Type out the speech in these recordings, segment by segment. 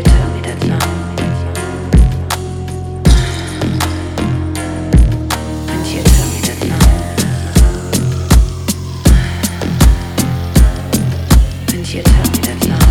tell me that now? And you tell me that now? And you tell me that now?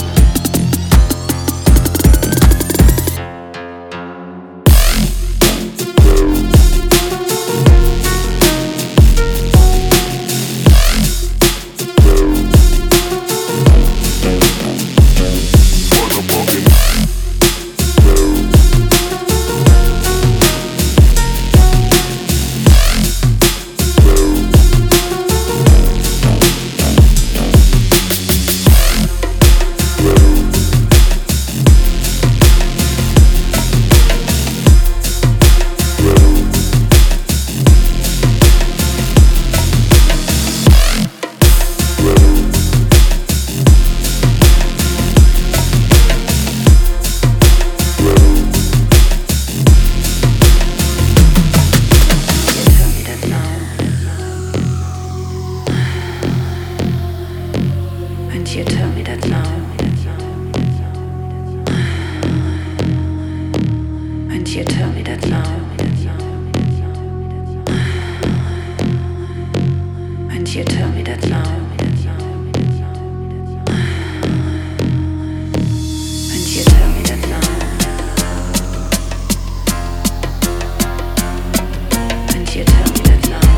And you tell me that now? And you tell me that now? And you tell me that now? And you tell me that now? And you tell me that now?